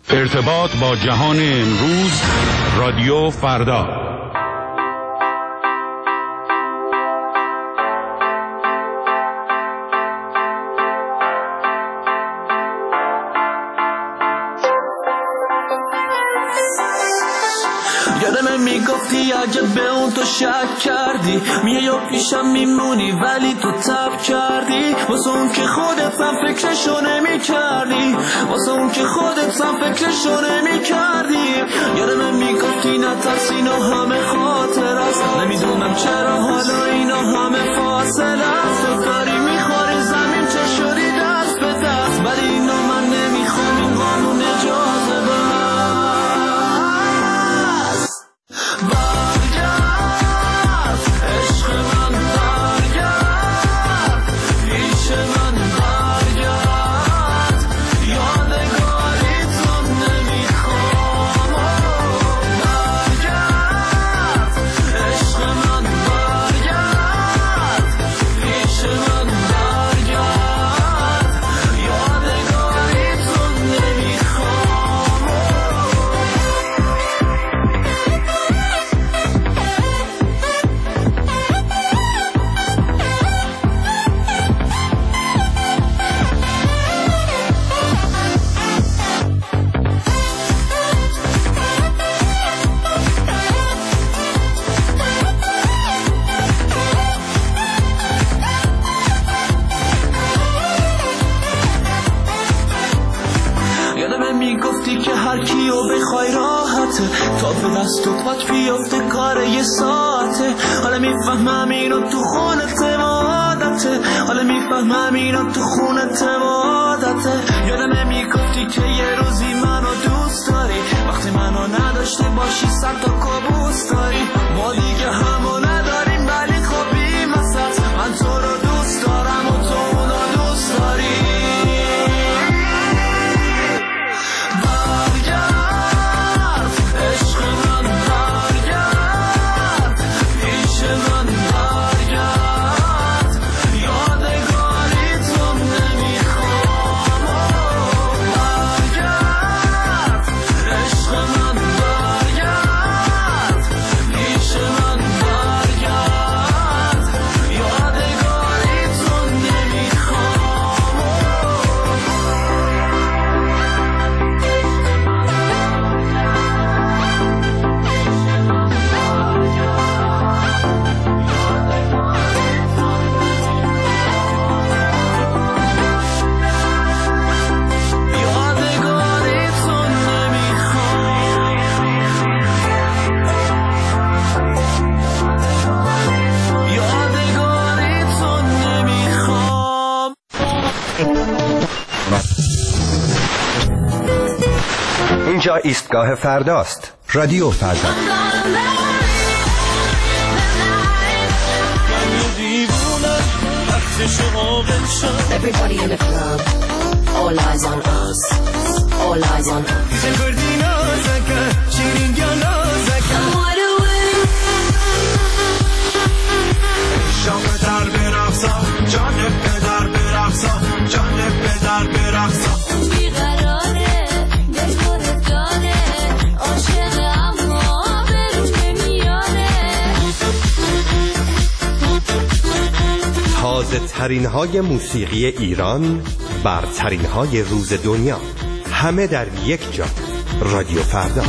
ارتباط با جهان امروز، رادیو فردا. یادم میگفتی عجب به اون تو شک کردی، میای و پیشم میمونی ولی تو تب کردی، واسه اون که خودت هم فکرشو نمی کردی، واسه اون که خودت هم فکرشو نمی کردی. یادم میگفتی نترس اینا همه خاطر است، نمیدونم چرا حالا اینا همه فاصله است. تو داری میخوری زمین چه شدی دست به دست، ولی اینا من نمیخوام، این قانون اجازه به من. تا به دست و پات بیفته کار یه ساعته، حالا میفهمم اینو تو خونت عادته، حالا میفهمم اینو تو خونت عادته. یادم میگفتی که یه روزی منو دوست داری، وقتی منو نداشته باشی سر تا کابوس داری. ما دیگه همو نداریم ولی خب بیم وسط، من تو رو دوست دارم و تو اونو دوست داری. اینجا ایستگاه فرداست. رادیو فردا. Everybody in the club, all eyes on us, all eyes on us. تازه ترین های موسیقی ایران، برترین های روز دنیا، همه در یک جا. رادیو فردا.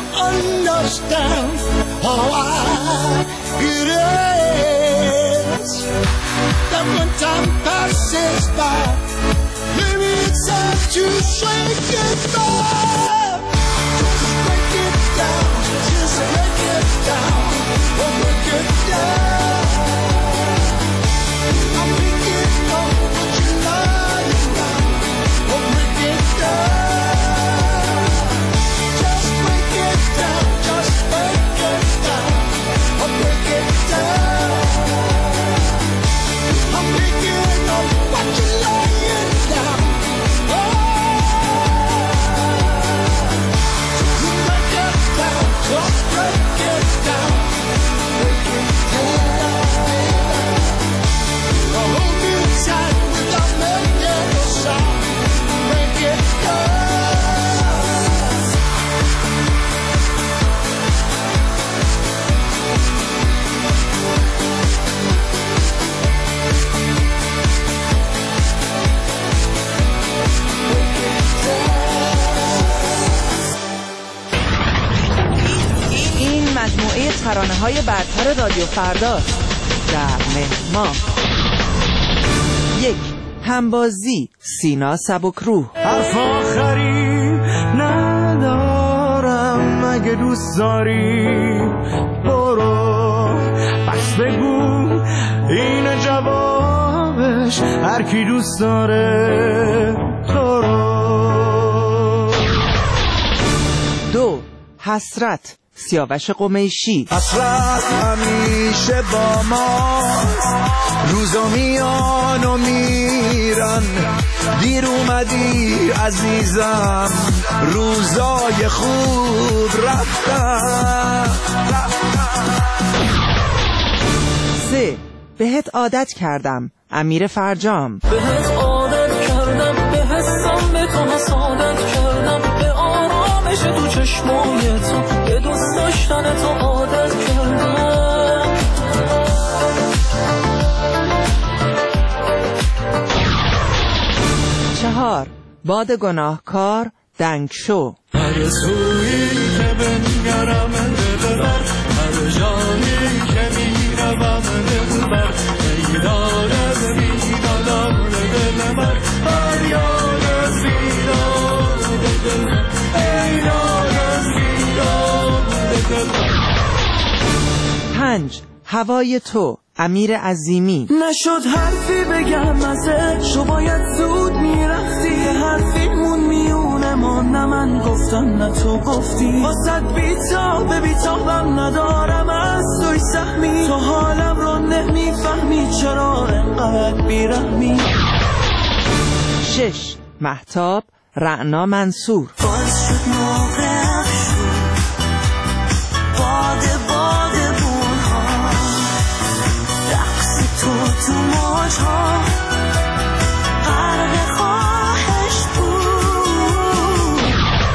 understand why it is that when time passes by, maybe it's time to shake it down. Just break it down, just break it down, oh break it down. I'm thinking of what you're lying down, oh break it down. Just break it down, just break it down, oh break it down. I'm thinking of what you're lying down, oh break it down, just break it down, break it down. Hold me tight without making a sound, break it down. این مجموعه ترانه‌های برتر رادیو فرداست. در مهر 1. همبازی سینا سبکروح. حرف آخری ندارم، اگه دوست داری برو، پس بگو این جوابش، هر کی دوست داره تو رو. 2. حسرت سیاوش قمیشی. حسرت همیشه با ما، روزا میان و میرن، دیر اومدی عزیزم، روزای خوب رفتن. 3. بهت عادت کردم امیر فرجام. بهت عادت کردم، به حسم به تو حسادت کردم، به آرامش تو چشمای تو، به دوست داشتن تو عادت کردم. 4. باد گناهکار دنگ شو. هر سویی که بنگرم دلبر، هر جایی که میروم دلبر، ایران زیدانم دلبر، فریاد زیدان دلبر، ایران زیدان دلبر. 5. هوای تو امیر عظیمی. نشد حرفی بگم ازت، شو باید زود میرفتی، حرفیمون میونه ما، نه من گفتم نه تو گفتی، واسد بیتابم ندارم از توی سهمی، تو حالم رو نمیفهمی، چرا انقدر بیرحمی. 6. مهتاب رعنا منصور. باز شد موقع شد باد بونها، رقص تو موجها، غرق خواهش بود.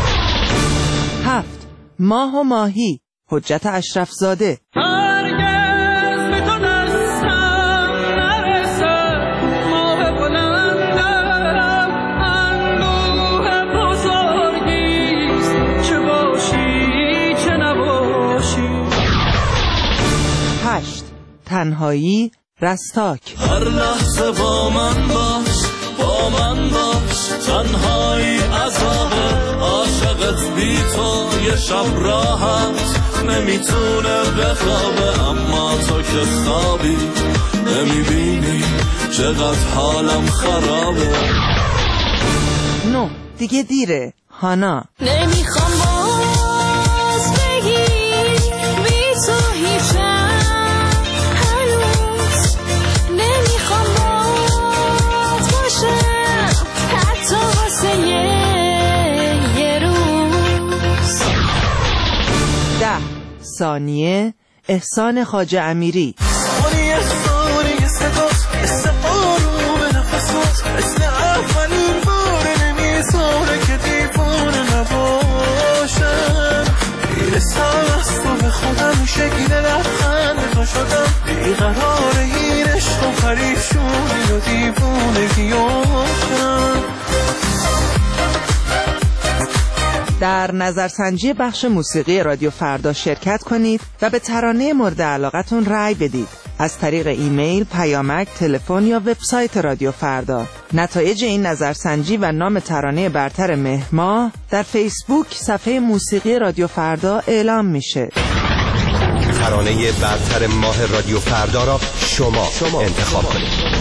7. ماه و ماهی حجت اشرف زاده. هرگز به تو دستم نرسد، ماه بلندم اندوه بزرگیست، چه باشی چه نباشی. 8. تنهایی رستاک. هر لحظه با من باش تنهایی عذابه، عاشقت بی تو یه شب راحت نمیتونه بخوابه، اما تو که خوابی نمیبینی چقدر حالم خرابه. 9. دیگه دیره هانا. نمیخوام باز بگی بی تو هیچم، هنوز نمیخوام باز باشم، حتی واسه یه روز. 10. ثانیه احسان خواجه امیری. ثانیه صداست مثل آروم نفسات، مثل اولین بار نمیذاره که دیوانه نباشم، میرسم از تو به خودم، شکل لبخند تو شدم، بیقرار این عشق و پریشونی و دیوانگی آشم. 10. در نظرسنجی بخش موسیقی رادیو فردا شرکت کنید و به ترانه مورد علاقتون رأی بدید. از طریق ایمیل، پیامک، تلفن یا وبسایت رادیو فردا. نتایج این نظرسنجی و نام ترانه برتر مهر ماه در فیسبوک صفحه موسیقی رادیو فردا اعلام میشه. ترانه برتر ماه رادیو فردا را شما انتخاب کنید.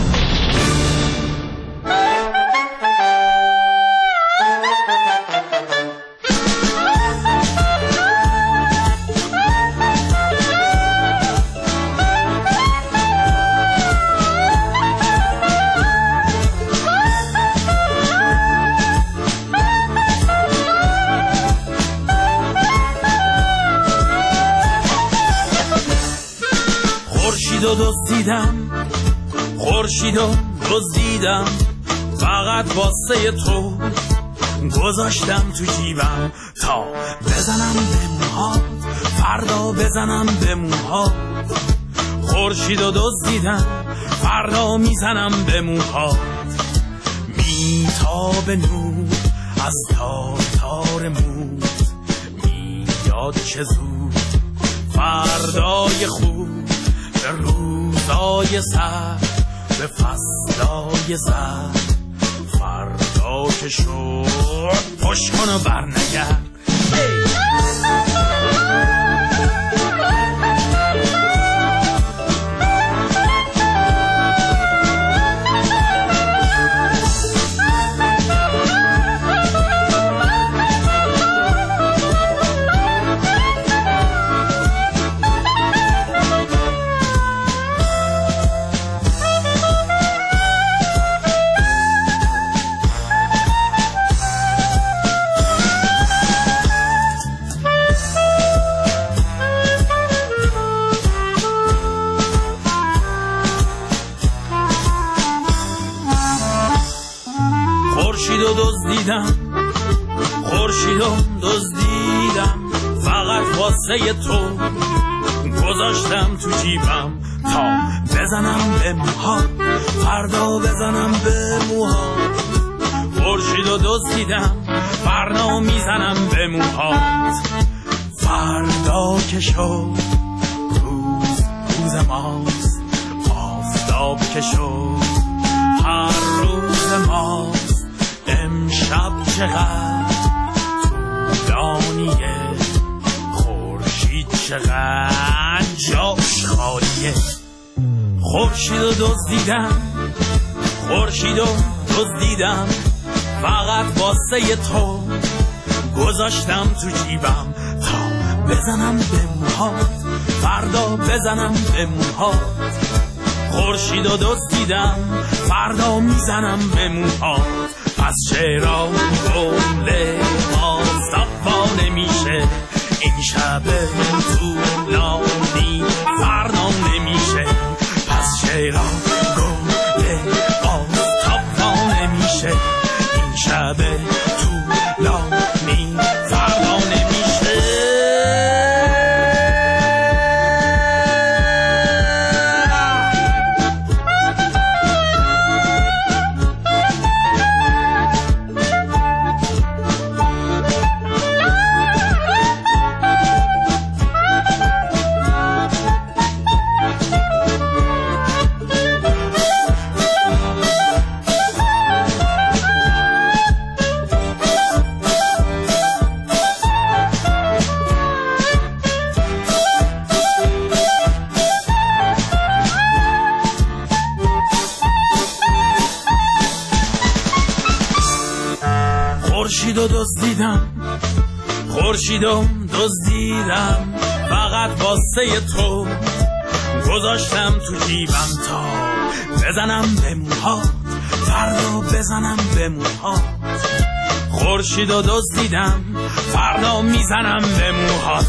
خورشید و دزدیدم فقط واسه تو گذاشتم تو جیبم تا بزنم به موهات، فردا بزنم به موهات. خورشید و دزدیدم فردا میزنم به موهات. میتابه نور از تار موت، میاد چه زود فردای خوب، به روزای سر، به فصلای زر. فردا که شد پشت کن و برنگرد. خورشید و دزدیدم فقط واسه تو گذاشتم تو جیبم تا بزنم به موهات، فردا بزنم به موهات. خورشید و دزدیدم فردا میزنم به موهات. فردا که شد روز ماست، آفتاب که شد هر روز ماست. امشب چقدر طولانیه، خورشید چقدر جاش خالیه. خورشید و دزدیدم فقط واسه تو گذاشتم تو جیبم تا بزنم به موهات، فردا بزنم به موهات. خورشید و دزدیدم فردا میزنم به موهات. پس چرا گل آفتاب نمیشه، این شب طولانی فردا نمیشه. پس چرا گل آفتاب نمیشه، این شب طولانی فردا نمیشه. خورشید و دزدیدم فقط واسه تو گذاشتم تو جیبم تا بزنم به موهات، فردا بزنم به موهات. خورشید و دزدیدم فردا میزنم به موهات.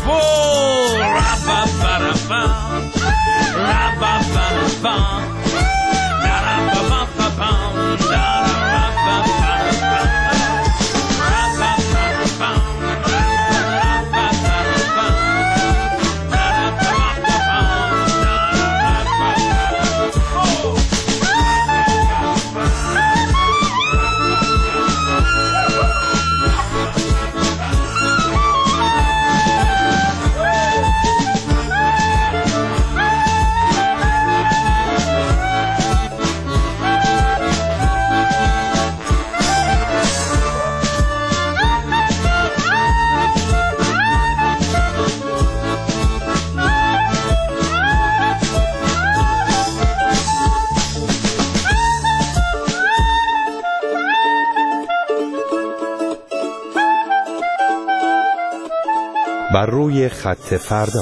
بر روی خط فردا.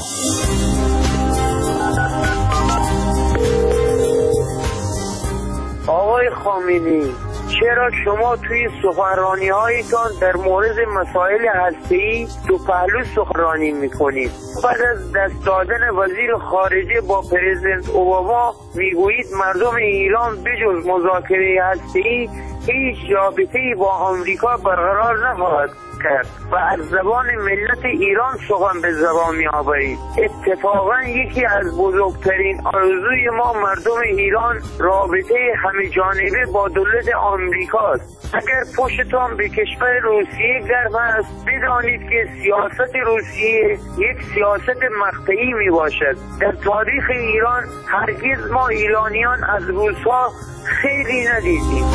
آقای خامنه‌ای، چرا شما توی سخنرانی‌هایتان در مورد مسائل هسته‌ای دو پهلو سخنرانی می‌کنید؟ بعد از دست دادن وزیر خارجه با پرزیدنت اوباما میگویید مردم ایران بجز مذاکره هسته‌ای هیچ رابطه‌ای با آمریکا برقرار نخواهد کرد و از زبان ملت ایران سخن به زبان می‌آورید. اتفاقا یکی از بزرگترین آرزوی ما مردم ایران رابطه همه جانبه با دولت آمریکاست. اگر پشتتان به کشور روسیه گرم است، بدانید که سیاست روسیه یک سیاست مقطعی می باشد. در تاریخ ایران هرگز ما ایرانیان از روس‌ها خیلی ندیدیم.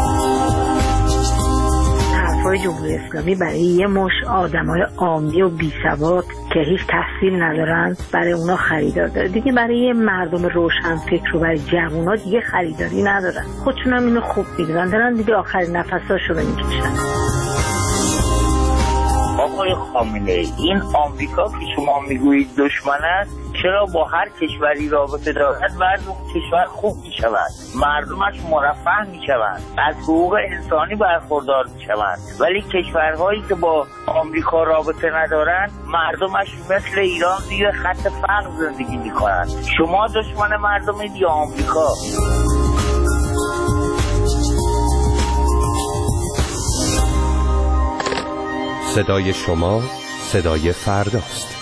حرفای جمهوری اسلامی برای یه مش آدمای عامی و بی‌سواد که هیچ تحصیل ندارن برای اونا خریدار داره دیگه. برای مردم روشنفکر و برای جوونا دیگه خریداری ندارن. خودشون هم اینو خوب میدونن، دارن دیگه آخرین نفساشو میکشن. آقای خامنه‌ای، این آمریکا که شما میگویید دشمن است، چرا با هر کشوری رابطه دارد بعد اون کشور خوب میشود، مردمش مرفه میشوند، از حقوق انسانی برخوردار میشوند، ولی کشورهایی که با آمریکا رابطه ندارند مردمش مثل ایران دیگه خط فقر زندگی میکنند. شما دشمن مردمید یا آمریکا؟ صدای شما صدای فرداست.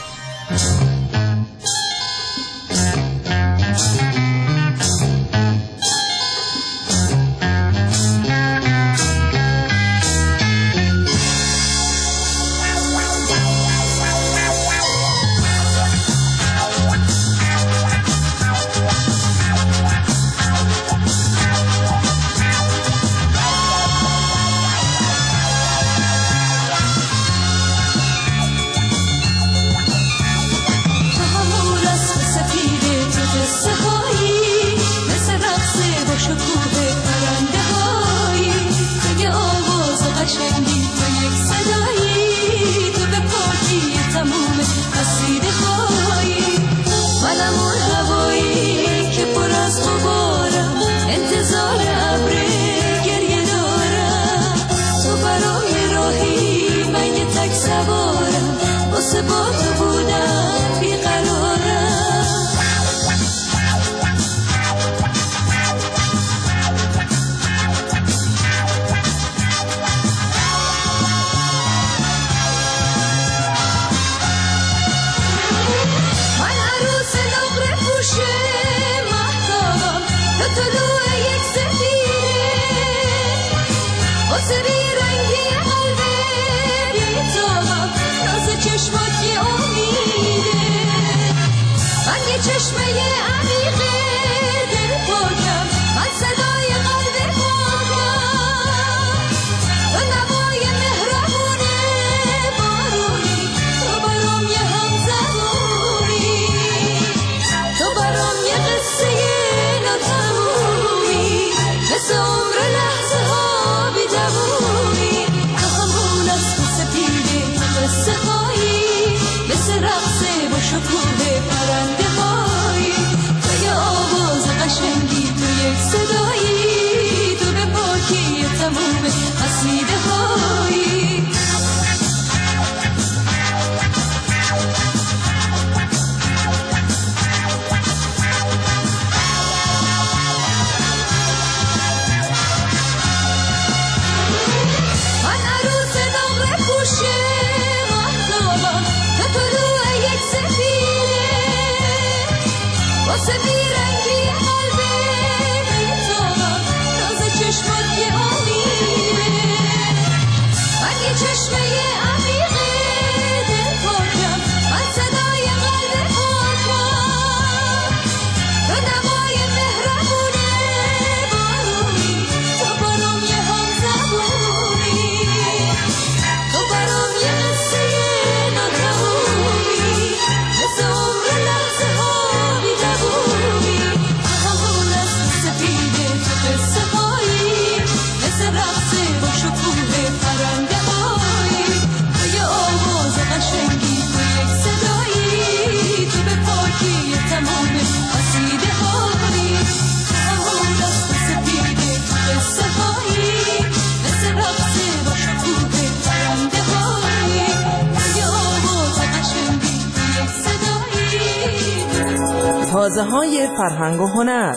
حوزه‌های فرهنگ و هنر.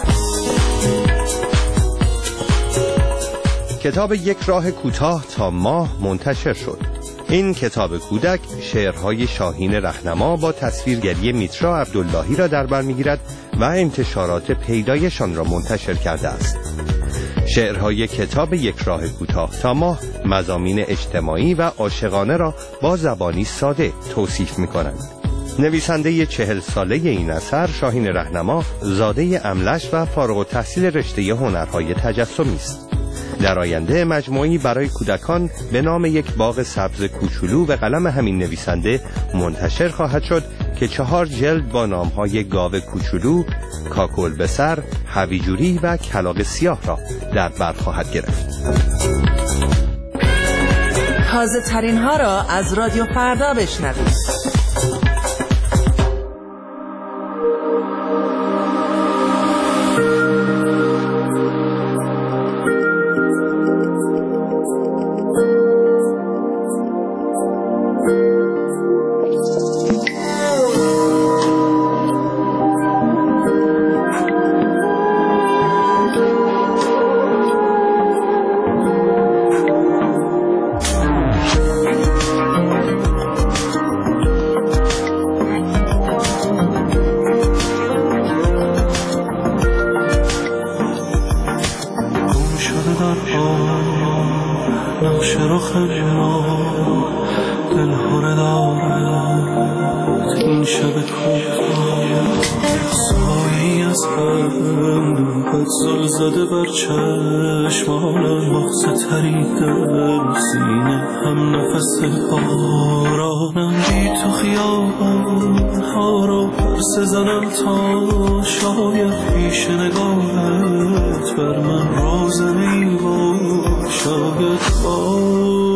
کتاب یک راه کوتاه تا ماه منتشر شد. این کتاب کودک شعرهای شاهین رهنما با تصویرگری میترا عبداللهی را در بر می‌گیرد و انتشارات پیدایشان را منتشر کرده است. شعرهای کتاب یک راه کوتاه تا ماه مضامین اجتماعی و عاشقانه را با زبانی ساده توصیف می‌کنند. نویسنده 40 ساله این اثر شاهین رهنما زاده املش و فارغ التحصیل رشته هنرهای تجسمی است. در آینده مجموعی برای کودکان به نام یک باغ سبز کوچولو به قلم همین نویسنده منتشر خواهد شد که 4 جلد با نامهای گاو کوچولو، کاکل به سر، هویجوری و کلاغ سیاه را در بر خواهد گرفت. تازه ترین ها را از رادیو فردا بشنوید. زده بر چشمانم مغز تریدم سینه هم نفس بارانم بی تو خیابان ها را پرس زنم تا شاید پیش نگاهت بر من رازمی و شاید باز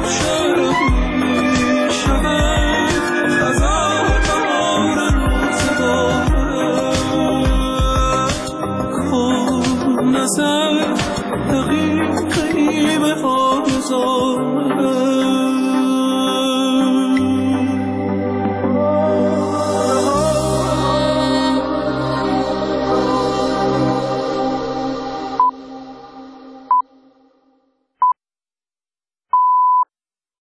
شد